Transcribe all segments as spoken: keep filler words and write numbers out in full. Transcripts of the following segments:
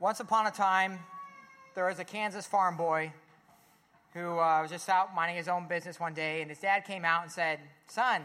Once upon a time, there was a Kansas farm boy who uh, was just out minding his own business one day, and his dad came out and said, "Son,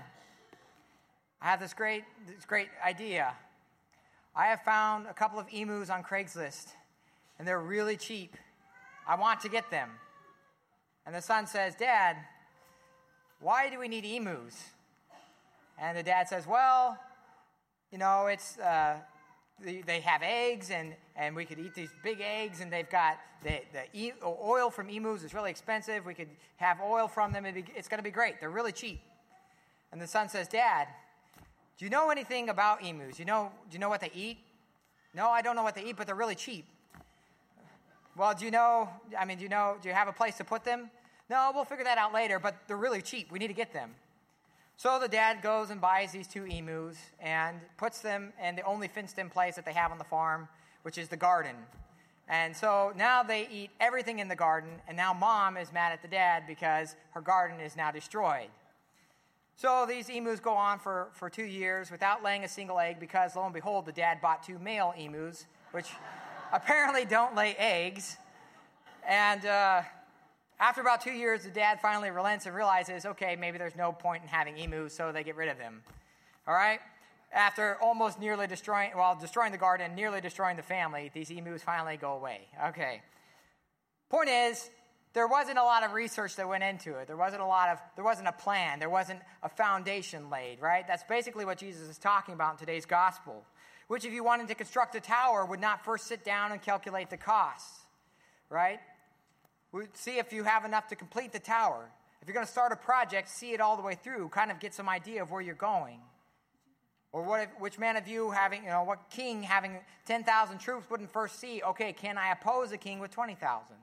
I have this great, this great idea. I have found a couple of emus on Craigslist, and they're really cheap. I want to get them." And the son says, "Dad, why do we need emus?" And the dad says, "Well, you know, it's uh, they, they have eggs, and, and we could eat these big eggs, and they've got the, the e- oil from emus is really expensive. We could have oil from them. It'd be, it's going to be great. They're really cheap." And the son says, "Dad, do you know anything about emus? You know, do you know what they eat?" "No, I don't know what they eat, but they're really cheap." "Well, do you know, I mean, do you know, do you have a place to put them?" "No, we'll figure that out later, but they're really cheap. We need to get them." So the dad goes and buys these two emus and puts them in the only fenced-in place that they have on the farm, which is the garden. And so now they eat everything in the garden, and now mom is mad at the dad because her garden is now destroyed. So these emus go on for, for two years without laying a single egg because, lo and behold, the dad bought two male emus, which apparently don't lay eggs. And uh, after about two years, the dad finally relents and realizes, okay, maybe there's no point in having emus, so they get rid of them. All right? After almost nearly destroying, well, destroying the garden and nearly destroying the family, these emus finally go away. Okay. Point is, there wasn't a lot of research that went into it. There wasn't a lot of, there wasn't a plan. There wasn't a foundation laid, right? That's basically what Jesus is talking about in today's gospel. Which, if you wanted to construct a tower, would not first sit down and calculate the costs, right? We'd see if you have enough to complete the tower. If you're going to start a project, see it all the way through, kind of get some idea of where you're going. Or what if, which man of you having, you know, what king having ten thousand troops wouldn't first see, okay, can I oppose a king with twenty thousand?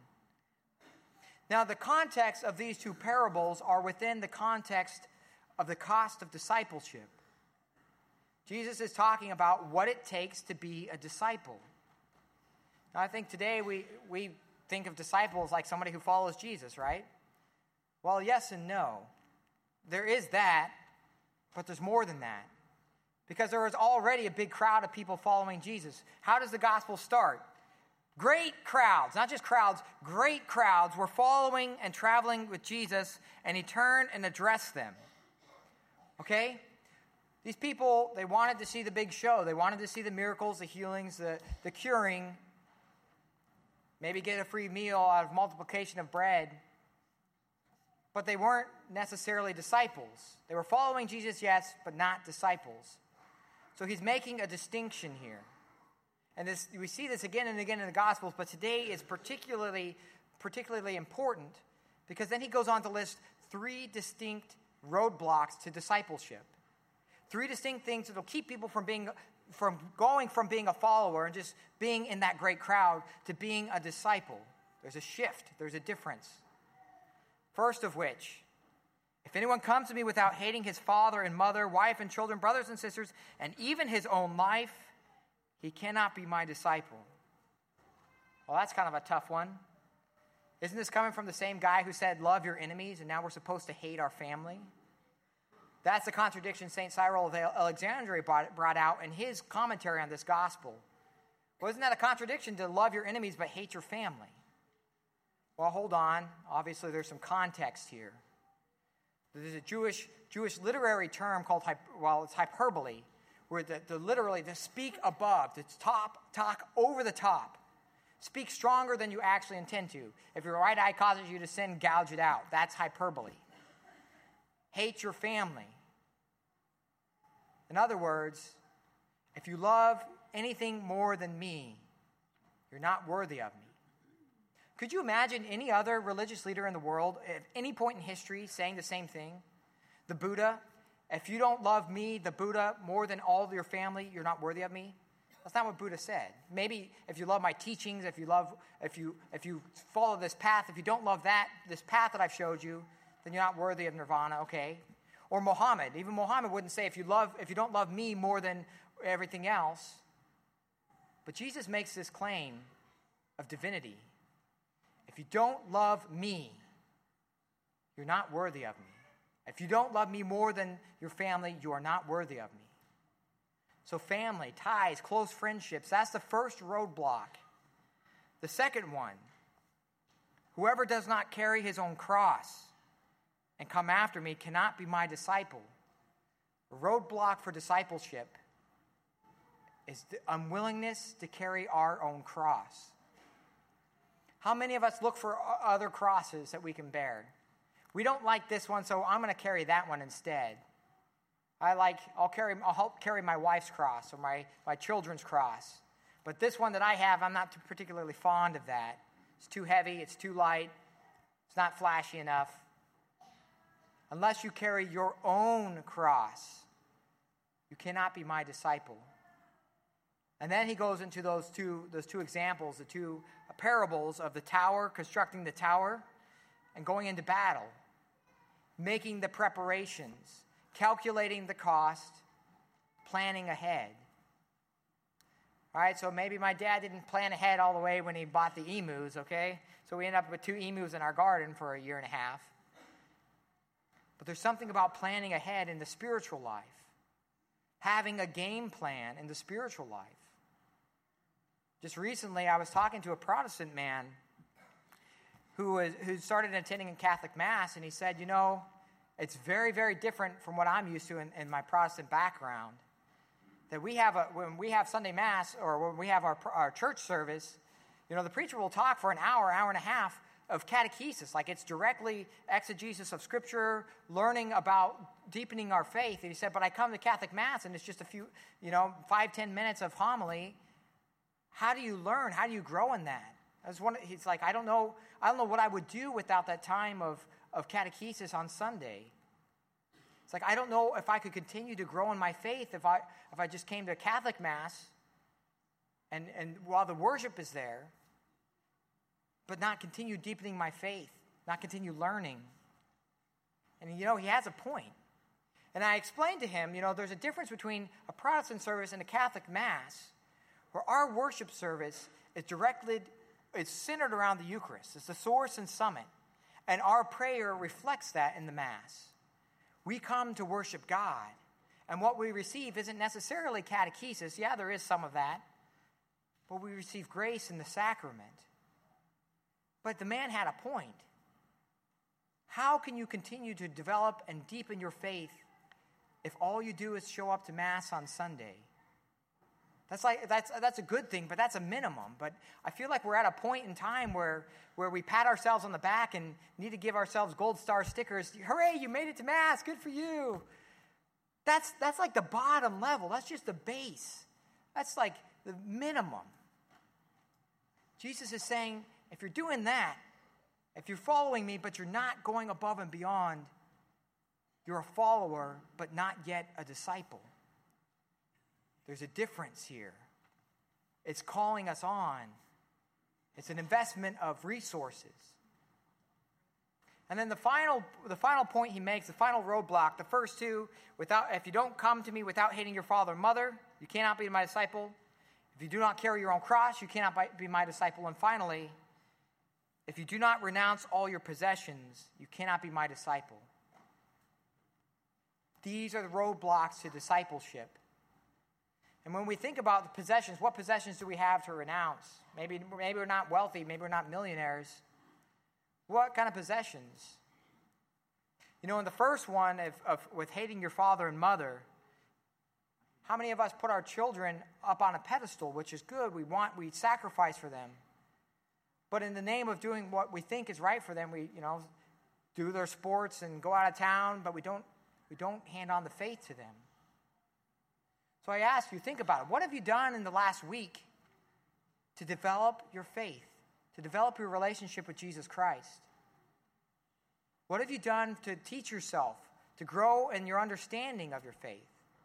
Now, the context of these two parables are within the context of the cost of discipleship. Jesus is talking about what it takes to be a disciple. Now, I think today we, we think of disciples like somebody who follows Jesus, right? Well, yes and no. There is that, but there's more than that. Because there is already a big crowd of people following Jesus. How does the gospel start? Great crowds, not just crowds, great crowds were following and traveling with Jesus, and he turned and addressed them. Okay? These people, they wanted to see the big show. They wanted to see the miracles, the healings, the, the curing, maybe get a free meal out of multiplication of bread. But they weren't necessarily disciples. They were following Jesus, yes, but not disciples. So he's making a distinction here. And this, we see this again and again in the Gospels, but today is particularly, particularly important because then he goes on to list three distinct roadblocks to discipleship. Three distinct things that will keep people from being, from going from being a follower and just being in that great crowd to being a disciple. There's a shift. There's a difference. First of which, if anyone comes to me without hating his father and mother, wife and children, brothers and sisters, and even his own life, he cannot be my disciple. Well, that's kind of a tough one. Isn't this coming from the same guy who said, love your enemies, and now we're supposed to hate our family? That's the contradiction Saint Cyril of Alexandria brought, brought out in his commentary on this gospel. Well, isn't that a contradiction to love your enemies but hate your family? Well, hold on. Obviously, there's some context here. There's a Jewish Jewish literary term called, well, it's hyperbole, where the, the literally to speak above, to top, talk over the top. Speak stronger than you actually intend to. If your right eye causes you to sin, gouge it out. That's hyperbole. Hate your family. In other words, if you love anything more than me, you're not worthy of me. Could you imagine any other religious leader in the world at any point in history saying the same thing? The Buddha, if you don't love me, the Buddha, more than all of your family, you're not worthy of me. That's not what Buddha said. Maybe if you love my teachings, if you love, if you if you follow this path, if you don't love that, this path that I've showed you, then you're not worthy of nirvana, okay? Or Muhammad. Even Muhammad wouldn't say if you love, if you don't love me more than everything else. But Jesus makes this claim of divinity. If you don't love me, you're not worthy of me. If you don't love me more than your family, you are not worthy of me. So family, ties, close friendships, that's the first roadblock. The second one, whoever does not carry his own cross and come after me cannot be my disciple. A roadblock for discipleship is the unwillingness to carry our own cross. How many of us look for other crosses that we can bear? We don't like this one, so I'm going to carry that one instead. I like, I'll carry, I'll help carry my wife's cross or my, my children's cross. But this one that I have, I'm not particularly fond of that. It's too heavy, it's too light, it's not flashy enough. Unless you carry your own cross, you cannot be my disciple. And then he goes into those two, those two examples, the two parables of the tower, constructing the tower, and going into battle, making the preparations, calculating the cost, planning ahead. All right, so maybe my dad didn't plan ahead all the way when he bought the emus, okay? So we ended up with two emus in our garden for a year and a half. But there's something about planning ahead in the spiritual life, having a game plan in the spiritual life. Just recently, I was talking to a Protestant man who was, who started attending a Catholic Mass, and he said, you know, it's very, very different from what I'm used to in, in my Protestant background. That we have a, when we have Sunday Mass or when we have our, our church service, you know, the preacher will talk for an hour, hour and a half of catechesis, like it's directly exegesis of Scripture, learning about deepening our faith. And he said, but I come to Catholic Mass and it's just a few, you know, five, ten minutes of homily. How do you learn? How do you grow in that? I was wondering, he's like, I don't know, I don't know what I would do without that time of, of catechesis on Sunday. It's like, I don't know if I could continue to grow in my faith if I if I just came to a Catholic Mass and, and while the worship is there, but not continue deepening my faith, not continue learning. And, you know, he has a point. And I explained to him, you know, there's a difference between a Protestant service and a Catholic Mass, where our worship service is directly, it's centered around the Eucharist. It's the source and summit. And our prayer reflects that in the Mass. We come to worship God. And what we receive isn't necessarily catechesis. Yeah, there is some of that. But we receive grace in the sacrament. But the man had a point. How can you continue to develop and deepen your faith if all you do is show up to Mass on Sunday? That's like that's that's a good thing, but that's a minimum. But I feel like we're at a point in time where, where we pat ourselves on the back and need to give ourselves gold star stickers. Hooray, you made it to Mass, good for you. That's that's like the bottom level. That's just the base. That's like the minimum. Jesus is saying, if you're doing that, if you're following me, but you're not going above and beyond, you're a follower, but not yet a disciple. There's a difference here. It's calling us on. It's an investment of resources. And then the final, the final point he makes, the final roadblock, the first two, without, if you don't come to me without hating your father and mother, you cannot be my disciple. If you do not carry your own cross, you cannot be my disciple. And finally, if you do not renounce all your possessions, you cannot be my disciple. These are the roadblocks to discipleship. And when we think about the possessions, what possessions do we have to renounce? Maybe, maybe we're not wealthy, maybe we're not millionaires. What kind of possessions? You know, in the first one, of, of, with hating your father and mother, how many of us put our children up on a pedestal, which is good, we want, we sacrifice for them. But in the name of doing what we think is right for them, we, you know, do their sports and go out of town, but we don't, we don't hand on the faith to them. So I ask you, think about it. What have you done in the last week to develop your faith, to develop your relationship with Jesus Christ? What have you done to teach yourself, to grow in your understanding of your faith?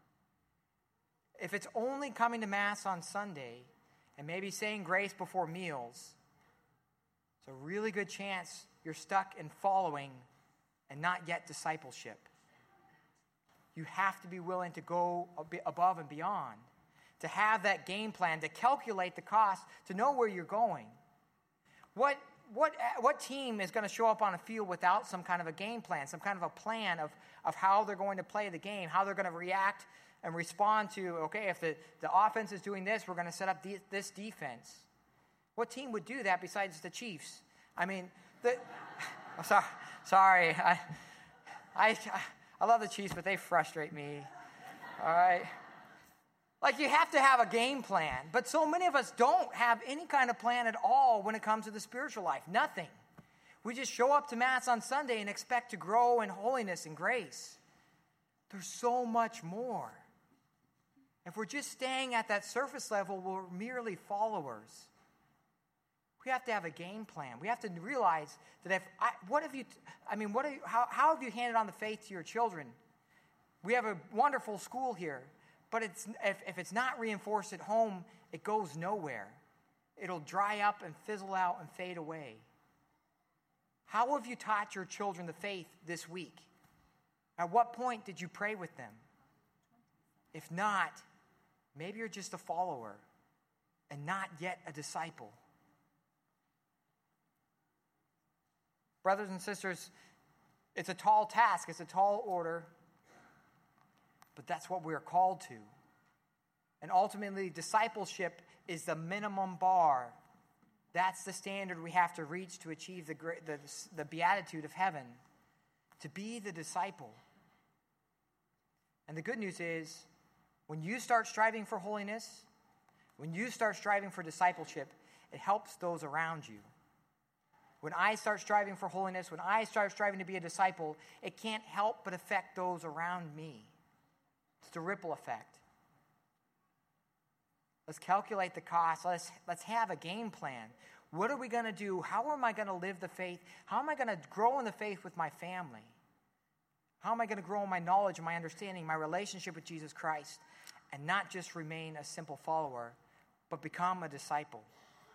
If it's only coming to Mass on Sunday and maybe saying grace before meals, it's a really good chance you're stuck in following and not yet discipleship. You have to be willing to go above and beyond, to have that game plan, to calculate the cost, to know where you're going. What, what, what team is going to show up on a field without some kind of a game plan, some kind of a plan of, of how they're going to play the game, how they're going to react and respond to, okay, if the, the offense is doing this, we're going to set up the, this defense. What team would do that besides the Chiefs? I mean, the, I'm sorry. Sorry. I, I, I love the Chiefs, but they frustrate me. All right. Like, you have to have a game plan, but so many of us don't have any kind of plan at all when it comes to the spiritual life. Nothing. We just show up to Mass on Sunday and expect to grow in holiness and grace. There's so much more. If we're just staying at that surface level, we're merely followers. We have to have a game plan. We have to realize that if I, what have you, I mean, what have you, how, how have you handed on the faith to your children? We have a wonderful school here, but it's, if, if it's not reinforced at home, it goes nowhere. It'll dry up and fizzle out and fade away. How have you taught your children the faith this week? At what point did you pray with them? If not, maybe you're just a follower and not yet a disciple. Brothers and sisters, it's a tall task, it's a tall order, but that's what we're called to. And ultimately, discipleship is the minimum bar. That's the standard we have to reach to achieve the, the, the beatitude of heaven, to be the disciple. And the good news is, when you start striving for holiness, when you start striving for discipleship, it helps those around you. When I start striving for holiness, when I start striving to be a disciple, it can't help but affect those around me. It's the ripple effect. Let's calculate the cost. Let's, let's have a game plan. What are we going to do? How am I going to live the faith? How am I going to grow in the faith with my family? How am I going to grow in my knowledge and my understanding, my relationship with Jesus Christ, and not just remain a simple follower, but become a disciple?